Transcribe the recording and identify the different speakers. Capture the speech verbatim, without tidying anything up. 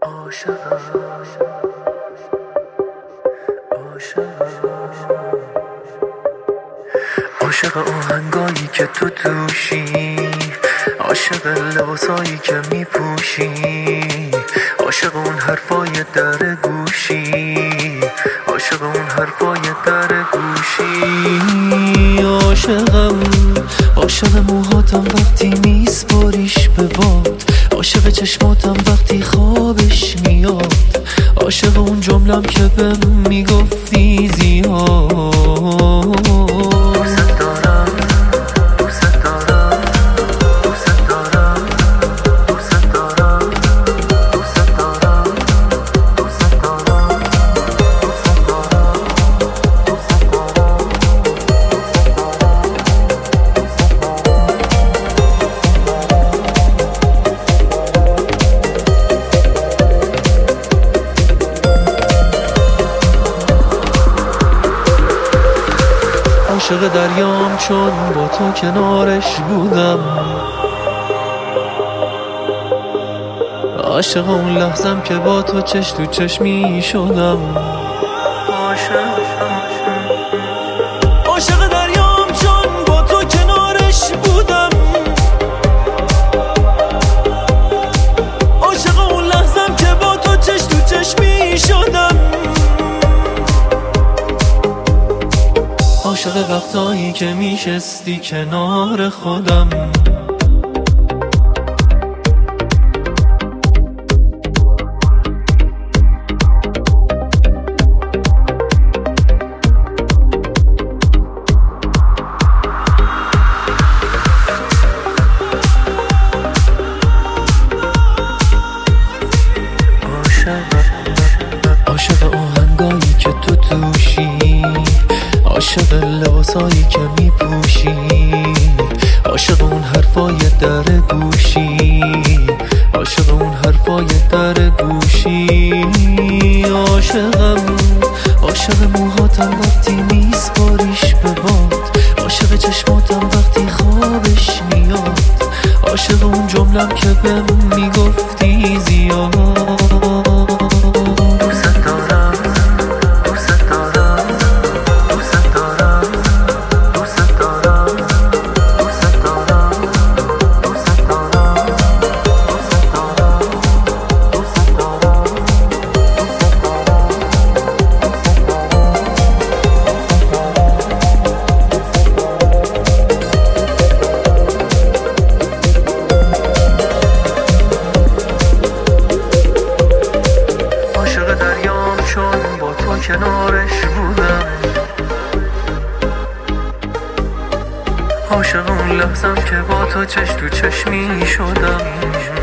Speaker 1: عاشقم عاشق آهنگایی که تو توشی، عاشق لباسایی که میپوشی، عاشق اون حرفای در گوشی، عاشق اون حرفای در گوشی. عاشقم عاشق موهاتم وقتی میسپاریش به باد، عاشق چشماتم وقتی خوابش میاد، عاشق اون جملم که بهم میگفتی زیاد. دوست دارم دوست دارم دوست دارم دوست دارم دوست دارم دوست دارم دوست عاشق دریام چون با تو کنارش بودم، عاشق اون لحظم که با تو چش تو چشمی شدم. عاشق دریام چون با تو کنارش بودم، عاشق اون لحظم که با تو چش تو چشمی شدم. عاشق وقتایی که میشستی کنار خودم، عاشق آهنگایی که تو توشی، عاشق لباسایی که میپوشی، عاشق اون حرفای در گوشی، عاشق اون حرفای در گوشی. عاشقم عاشق موهاتم وقتی میسپاریش به باد، عاشق چشماتم وقتی خوابش میاد، عاشق اون جملم که بهم میگفتی زیاد. چون با تو کنارش بودم، عاشق اون لحظم که با تو چش تو چشمی شدم.